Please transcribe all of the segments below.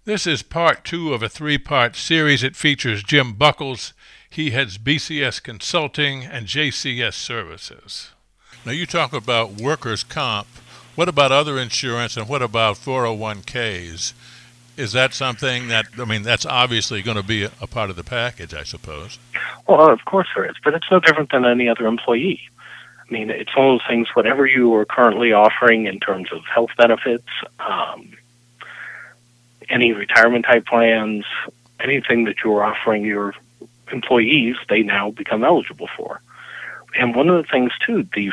This is part two of a three-part series. It features Jim Buckles. He heads BCS Consulting and JCS Services. Now, you talk about workers' comp. What about other insurance, and what about 401ks? Is that something that's obviously going to be a part of the package, I suppose? Well, of course there is, but it's no different than any other employee. I mean, it's one of those things, whatever you are currently offering in terms of health benefits, any retirement type plans, anything that you're offering your employees, they now become eligible for. And one of the things, too, the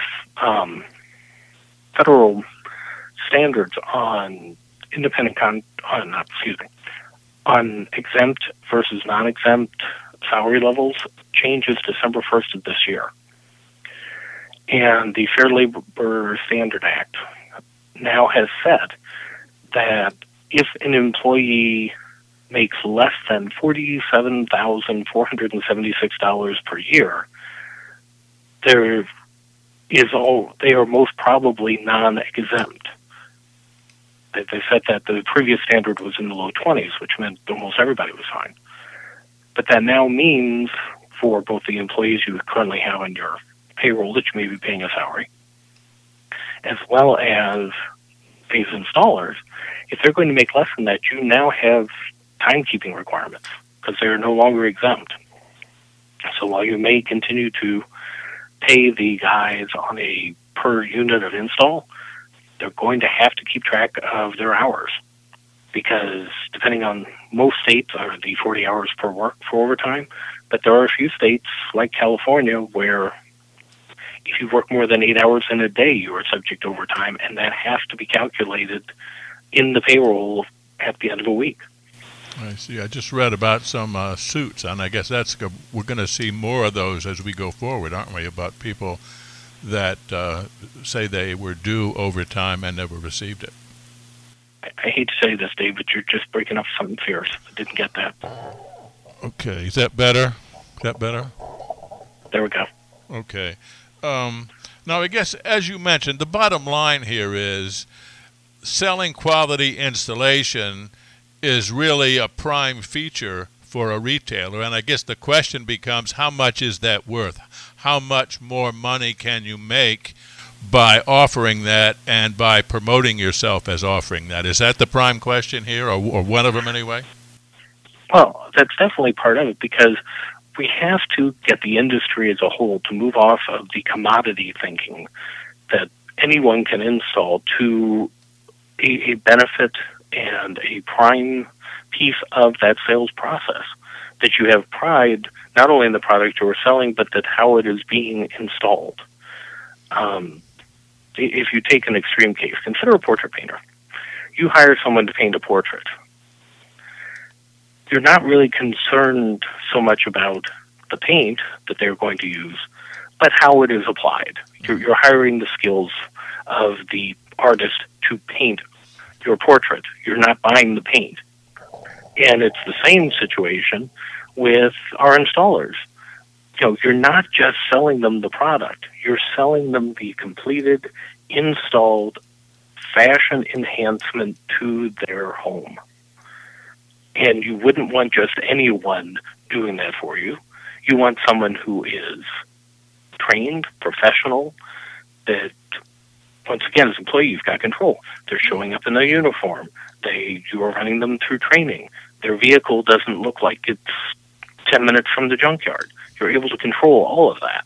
federal standards on on exempt versus non-exempt salary levels changes December 1st of this year. And the Fair Labor Standard Act now has said that if an employee makes less than $47,476 per year, they are most probably non-exempt. They said that the previous standard was in the low 20s, which meant almost everybody was fine. But that now means for both the employees you currently have on your payroll that you may be paying a salary, as well as these installers, if they're going to make less than that, you now have timekeeping requirements because they're no longer exempt. So while you may continue to pay the guys on a per unit of install, they're going to have to keep track of their hours because depending on most states are the 40 hours per work for overtime, but there are a few states like California where if you work more than 8 hours in a day, you are subject to overtime, and that has to be calculated in the payroll at the end of a week. I see. I just read about some suits, and I guess we're going to see more of those as we go forward, aren't we, about people that say they were due overtime and never received it. I hate to say this, Dave, but you're just breaking up something fierce. I didn't get that. Okay. Is that better? There we go. Okay. Now, I guess, as you mentioned, the bottom line here is selling quality installation is really a prime feature for a retailer. And I guess the question becomes, how much is that worth? How much more money can you make by offering that and by promoting yourself as offering that? Is that the prime question here, or one of them anyway? Well, that's definitely part of it because we have to get the industry as a whole to move off of the commodity thinking that anyone can install to a benefit and a prime piece of that sales process, that you have pride not only in the product you are selling, but that how it is being installed. If you take an extreme case, consider a portrait painter. You hire someone to paint a portrait. You're not really concerned so much about the paint that they're going to use, but how it is applied. You're hiring the skills of the artist to paint your portrait. You're not buying the paint. And it's the same situation with our installers. You're not just selling them the product. You're selling them the completed, installed fashion enhancement to their home. And you wouldn't want just anyone doing that for you. You want someone who is trained, professional, that, once again, as an employee, you've got control. They're showing up in their uniform. You are running them through training. Their vehicle doesn't look like it's 10 minutes from the junkyard. You're able to control all of that.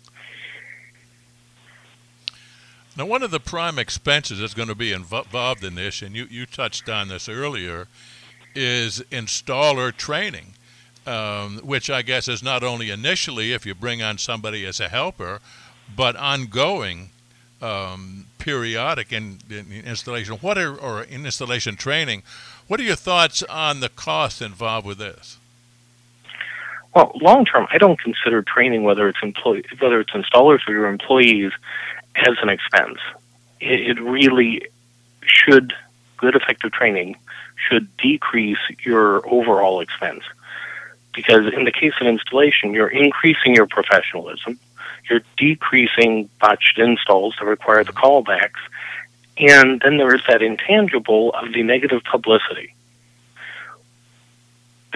Now, one of the prime expenses that's going to be involved in this, and you touched on this earlier, is installer training, which I guess is not only initially if you bring on somebody as a helper, but ongoing, periodic in installation. Or in installation training. What are your thoughts on the cost involved with this? Well, long term, I don't consider training, whether it's installers or your employees, as an expense. It really should. Good, effective training should decrease your overall expense, because in the case of installation, you're increasing your professionalism, you're decreasing botched installs that require the callbacks, and then there is that intangible of the negative publicity.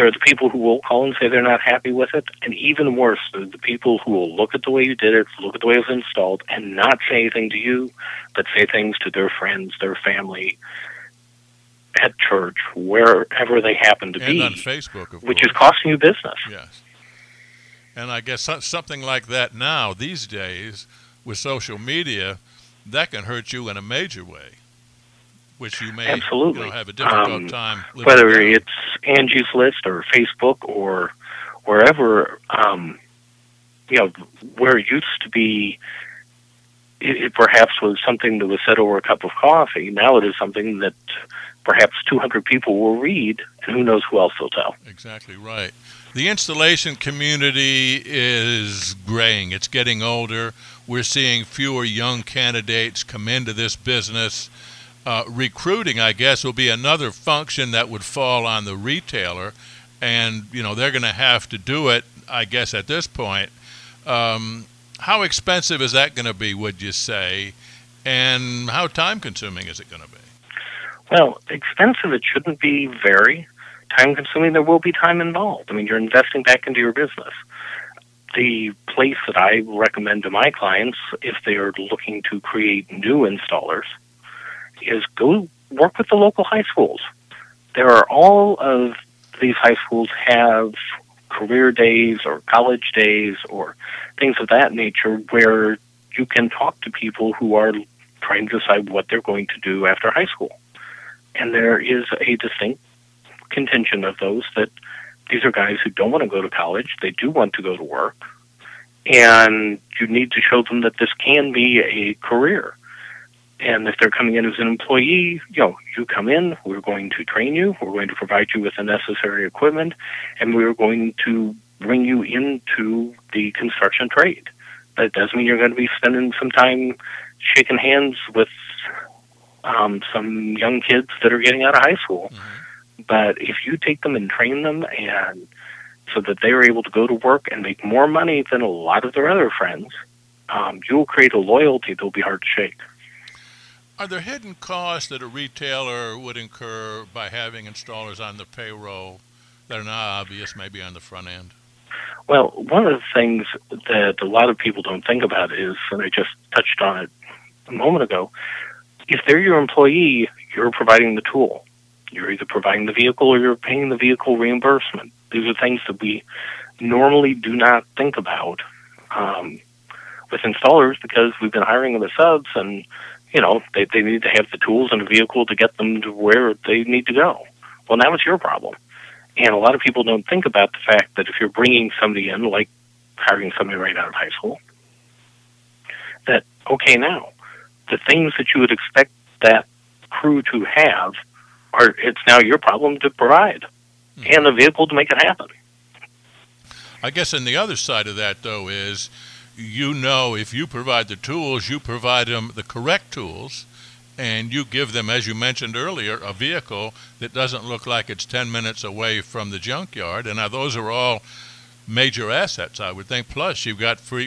There are the people who will call and say they're not happy with it, and even worse, the people who will look at the way you did it, look at the way it was installed, and not say anything to you, but say things to their friends, their family, at church, wherever they happen to be. And on Facebook, of which course. is costing you business. Yes. And I guess something like that now, these days, with social media, that can hurt you in a major way, which you may Absolutely. Have a difficult time living whether down. it's Angie's List or Facebook or wherever, where it used to be, it perhaps was something that was said over a cup of coffee. Now it is something that perhaps 200 people will read, and who knows who else they'll tell. Exactly right. The installation community is graying. It's getting older. We're seeing fewer young candidates come into this business. Recruiting, I guess, will be another function that would fall on the retailer, and they're going to have to do it, I guess, at this point. How expensive is that going to be, would you say, and how time-consuming is it going to be? Well, expensive it shouldn't be very. Time-consuming, there will be time involved. I mean, you're investing back into your business. The place that I recommend to my clients, if they are looking to create new installers, is go work with the local high schools. There are all of these high schools have career days or college days or things of that nature where you can talk to people who are trying to decide what they're going to do after high school. And there is a distinct contingent of those that these are guys who don't want to go to college. They do want to go to work. And you need to show them that this can be a career. And if they're coming in as an employee, you come in, we're going to train you, we're going to provide you with the necessary equipment, and we're going to bring you into the construction trade. That doesn't mean you're going to be spending some time shaking hands with some young kids that are getting out of high school. Mm-hmm. But if you take them and train them and so that they are able to go to work and make more money than a lot of their other friends, you will create a loyalty that will be hard to shake. Are there hidden costs that a retailer would incur by having installers on the payroll that are not obvious, maybe on the front end? Well, one of the things that a lot of people don't think about is, and I just touched on it a moment ago, if they're your employee, you're providing the tool. You're either providing the vehicle or you're paying the vehicle reimbursement. These are things that we normally do not think about with installers because we've been hiring them as subs and they need to have the tools and a vehicle to get them to where they need to go. Well, now it's your problem. And a lot of people don't think about the fact that if you're bringing somebody in, like hiring somebody right out of high school, that, okay, now, the things that you would expect that crew to have it's now your problem to provide and a vehicle to make it happen. I guess on the other side of that, though, is if you provide the tools, you provide them the correct tools, and you give them, as you mentioned earlier, a vehicle that doesn't look like it's 10 minutes away from the junkyard. And now those are all major assets, I would think. Plus, you've got free,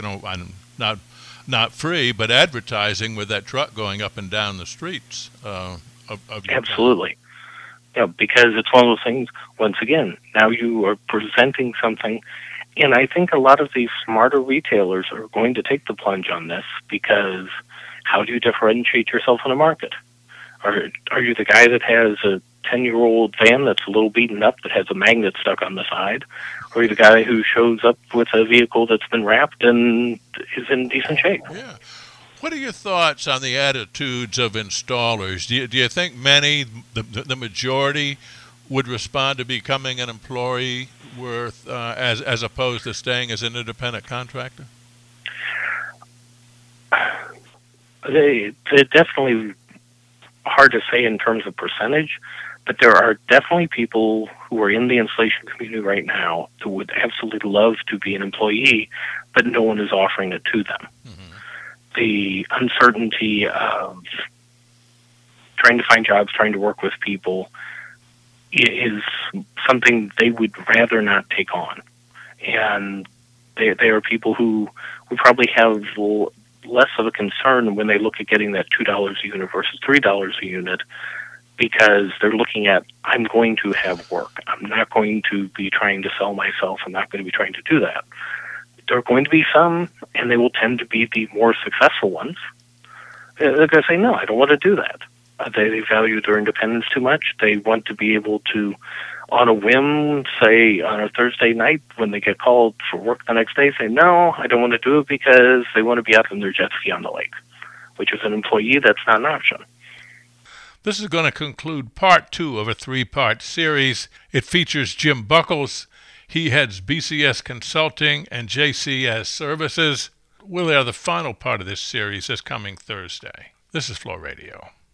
not free, but advertising with that truck going up and down the streets of your Absolutely. Because it's one of those things, once again, now you are presenting something. And I think a lot of these smarter retailers are going to take the plunge on this because how do you differentiate yourself in a market? Are you the guy that has a 10-year-old van that's a little beaten up that has a magnet stuck on the side? Or are you the guy who shows up with a vehicle that's been wrapped and is in decent shape? Yeah. What are your thoughts on the attitudes of installers? Do you think many, the majority, would respond to becoming an employee as opposed to staying as an independent contractor? They're definitely hard to say in terms of percentage, but there are definitely people who are in the installation community right now who would absolutely love to be an employee, but no one is offering it to them. Mm-hmm. The uncertainty of trying to find jobs, trying to work with people is something they would rather not take on. And they are people who probably have less of a concern when they look at getting that $2 a unit versus $3 a unit because they're looking at, I'm going to have work. I'm not going to be trying to sell myself. I'm not going to be trying to do that. There are going to be some, and they will tend to be the more successful ones. They're going to say, no, I don't want to do that. They value their independence too much. They want to be able to, on a whim, say on a Thursday night when they get called for work the next day, say, no, I don't want to do it because they want to be out on their jet ski on the lake, which is an employee, that's not an option. This is going to conclude part 2 of a 3-part series. It features Jim Buckles. He heads BCS Consulting and JCS Services. We'll air the final part of this series this coming Thursday. This is Flow Radio.